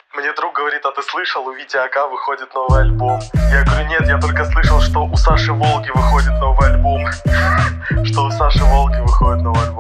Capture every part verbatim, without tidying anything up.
Мне друг говорит: а ты слышал, у Вити Ака выходит новый альбом? Я говорю: нет, я только слышал, что у Саши Волги выходит новый альбом. Что у Саши Волги выходит новый альбом.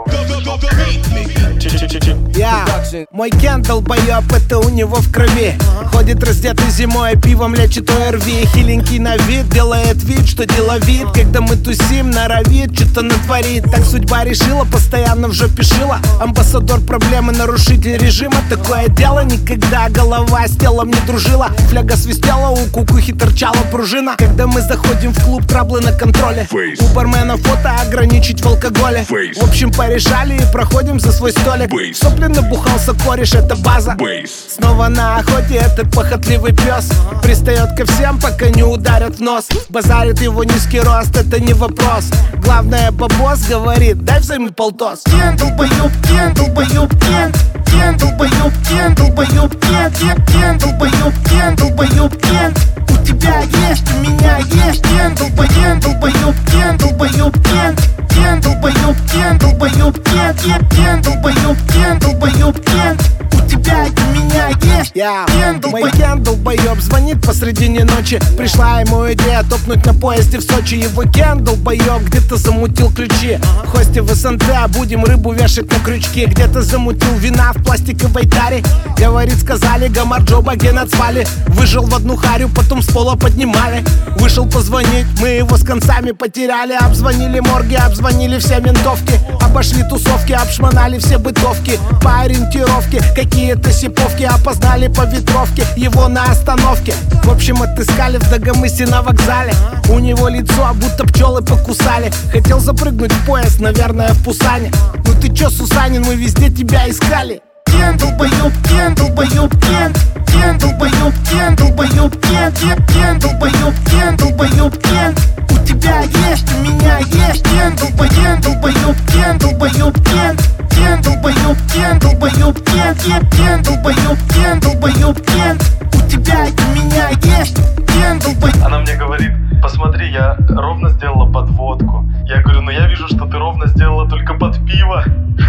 Я, мой Кен долбоёб, это у него в крови. Ходит раздетый зимой, пивом лечит ОРВИ. Хиленький на вид, делает вид, что деловит. Когда мы тусим, норовит, что-то натворит. Так судьба решила, постоянно в жопе шила. Амбассадор проблемы, нарушитель режима. Такое дело никогда голова с телом не дружила. Фляга свистела, у кукухи торчала пружина. Когда мы заходим в клуб, траблы на контроле. Face. У бармена фото ограничить в алкоголе. Face. В общем, порешали и проходим за свой столик. Face. Сопли набухался кореш, это база. Face. Снова на охоте этот похотливый пес. Пристает ко всем, пока не ударят в нос. Базарит его низкий рост, это не вопрос. Главное, бабос говорит: дай взаймы полтос. Кен долбоёб, Кен долбоёб, Кен. Кен долбоёб, Кен долбоёб, Кен. Кен долбоёб, Кен долбоёб, Кен. У тебя есть, у меня есть. Кен долбоёб, Кен долбоёб, Кен долбоёб, Кен. Кен долбоёб, Кен долбоёб, Кен. Кен долбоёб, Кен долбоёб, Кен. У тебя и у меня есть. Кен долбоёб. Мой Кен долбоёб звонит посредине ночи. Пришла ему идея топнуть на поезде в Сочи. Его Кен долбоёб где-то замутил ключи. В хосте в СНТ будем рыбу вешать на крючки. Где-то замутил вина в пластиковой таре. Говорит, сказали, Гамарджоба ген отзвали. Выжил в одну харю, потом с пола поднимали. Вышел позвонить, мы его с концами потеряли. Обзвонили морги, обзвонили все ментовки. Обошли тусовки, обшмонали все бытовки. По ориентировке какие-то сиповки. Опоздали по ветровке, его на остановке. В общем, отыскали в Дагомысе на вокзале. У него лицо, будто пчелы покусали. Хотел запрыгнуть в поезд, наверное, в Пусане. Ну ты чё, Сусанин, мы везде тебя искали. Кен долбоёб, Кен долбоёб, Кен. Кен долбоёб, Кен долбоёб, Кен. Кен долбоёб, Кен долбоёб, Кен. У тебя есть, у меня есть. Кен долбоёб, Кен долбоёб, Кен долбоёб, Кен. Кен долбоёб, Кен долбоёб, Кен. Кен долбоёб, Кен долбоёб, Кен. У тебя и у меня есть. Кен долбоёб. Она мне говорит: посмотри, я ровно сделала подводку. Я говорю: ну я вижу, что ты ровно сделала только под пиво.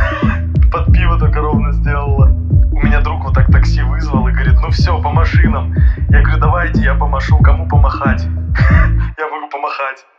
Под пиво только ровно сделала. У меня друг вот так такси вызвал и говорит: ну все, по машинам. Я говорю: давайте я помашу, кому помахать? Я могу помахать.